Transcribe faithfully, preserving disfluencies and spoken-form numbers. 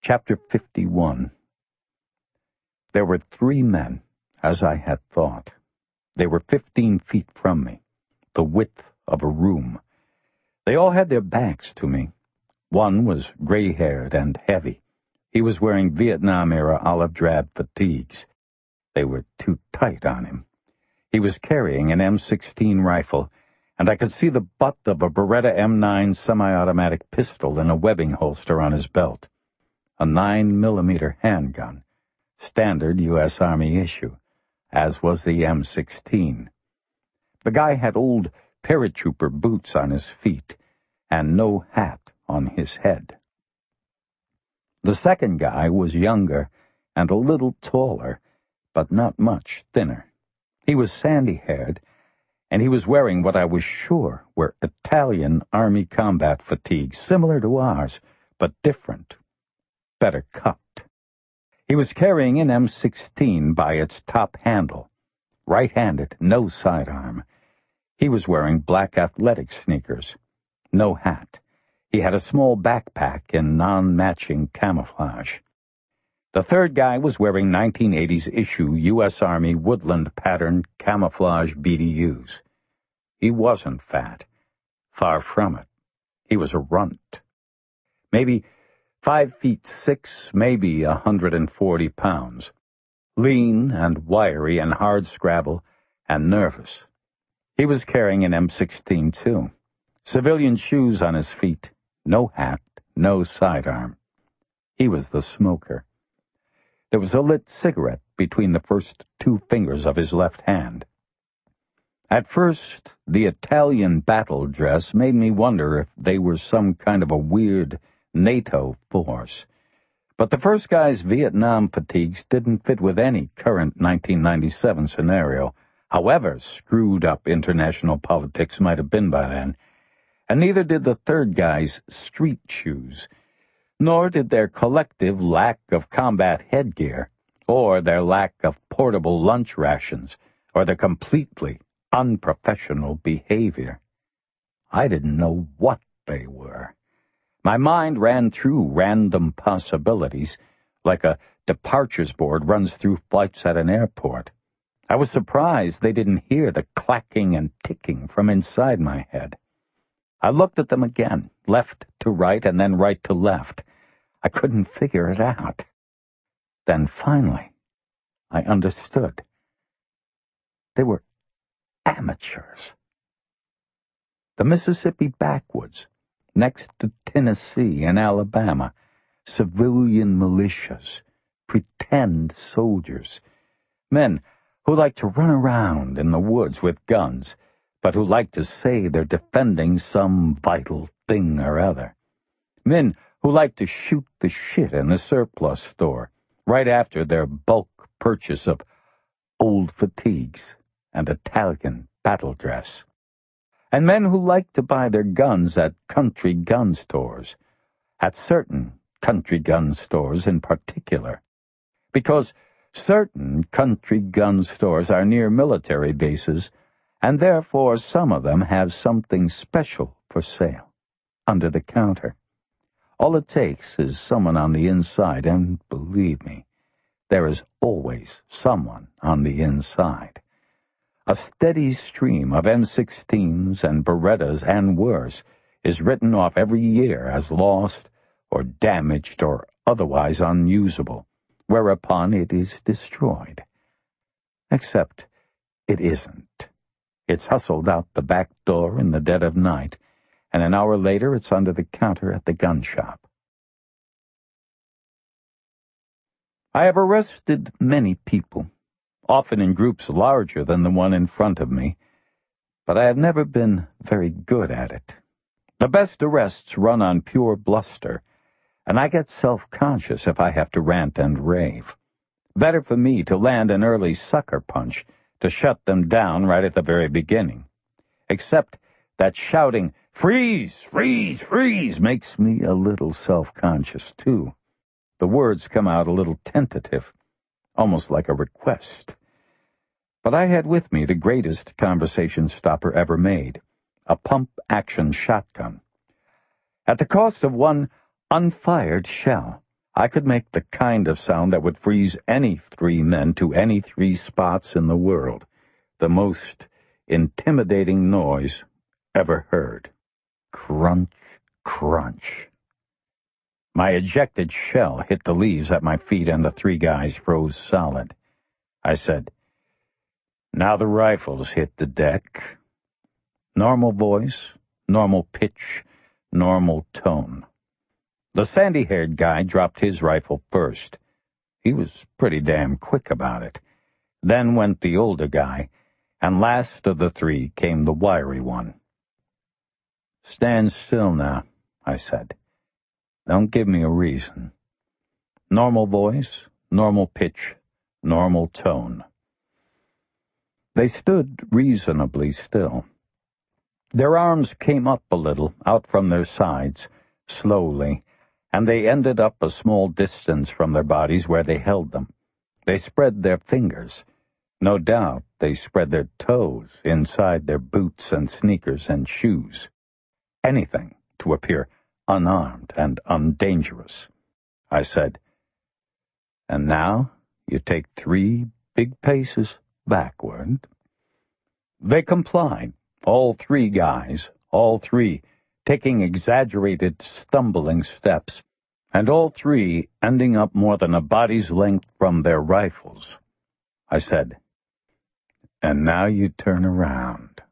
Chapter fifty-one. There were three men, as I had thought. They were fifteen feet from me, the width of a room. They all had their backs to me. One was gray-haired and heavy. He was wearing Vietnam-era olive-drab fatigues. They were too tight on him. He was carrying an M sixteen rifle, and I could see the butt of a Beretta M nine semi-automatic pistol in a webbing holster on his belt. A nine millimeter handgun, standard U S Army issue, as was the M sixteen. The guy had old paratrooper boots on his feet and no hat on his head. The second guy was younger and a little taller, but not much thinner. He was sandy-haired, and he was wearing what I was sure were Italian Army combat fatigues, similar to ours, but different. Better cut. He was carrying an M sixteen by its top handle, right-handed, no sidearm. He was wearing black athletic sneakers, no hat. He had a small backpack in non-matching camouflage. The third guy was wearing nineteen eighties issue U S Army woodland pattern camouflage B D Us. He wasn't fat. Far from it. He was a runt. Maybe Five feet six, maybe a hundred and forty pounds. Lean and wiry and hard-scrabble and nervous. He was carrying an M sixteen, too. Civilian shoes on his feet. No hat, no sidearm. He was the smoker. There was a lit cigarette between the first two fingers of his left hand. At first, the Italian battle dress made me wonder if they were some kind of a weird NATO force. But the first guy's Vietnam fatigues didn't fit with any current nineteen ninety-seven scenario, however screwed up international politics might have been by then, and neither did the third guy's street shoes, nor did their collective lack of combat headgear, or their lack of portable lunch rations, or their completely unprofessional behavior. I didn't know what they were. My mind ran through random possibilities, like a departures board runs through flights at an airport. I was surprised they didn't hear the clacking and ticking from inside my head. I looked at them again, left to right and then right to left. I couldn't figure it out. Then finally, I understood. They were amateurs. The Mississippi backwoods, next to Tennessee and Alabama, civilian militias, pretend soldiers, men who like to run around in the woods with guns, but who like to say they're defending some vital thing or other, men who like to shoot the shit in the surplus store right after their bulk purchase of old fatigues and Italian battle dress, and men who like to buy their guns at country gun stores, at certain country gun stores in particular, because certain country gun stores are near military bases, and therefore some of them have something special for sale, under the counter. All it takes is someone on the inside, and believe me, there is always someone on the inside. A steady stream of M sixteens and Berettas and worse is written off every year as lost or damaged or otherwise unusable, whereupon it is destroyed. Except it isn't. It's hustled out the back door in the dead of night, and an hour later it's under the counter at the gun shop. I have arrested many people, often in groups larger than the one in front of me, but I have never been very good at it. The best arrests run on pure bluster, and I get self-conscious if I have to rant and rave. Better for me to land an early sucker punch to shut them down right at the very beginning. Except that shouting, "Freeze! Freeze! Freeze!" makes me a little self-conscious, too. The words come out a little tentative, almost like a request. But I had with me the greatest conversation stopper ever made, a pump-action shotgun. At the cost of one unfired shell, I could make the kind of sound that would freeze any three men to any three spots in the world, the most intimidating noise ever heard. Crunch, crunch. My ejected shell hit the leaves at my feet and the three guys froze solid. I said, "Now the rifles hit the deck." Normal voice, normal pitch, normal tone. The sandy-haired guy dropped his rifle first. He was pretty damn quick about it. Then went the older guy, and last of the three came the wiry one. "Stand still now," I said. "Don't give me a reason." Normal voice, normal pitch, normal tone. They stood reasonably still. Their arms came up a little, out from their sides, slowly, and they ended up a small distance from their bodies where they held them. They spread their fingers. No doubt they spread their toes inside their boots and sneakers and shoes. Anything to appear unarmed and undangerous. I said, "And now you take three big paces backward." They complied, all three guys, all three, taking exaggerated, stumbling steps, and all three ending up more than a body's length from their rifles. I said, "And now you turn around."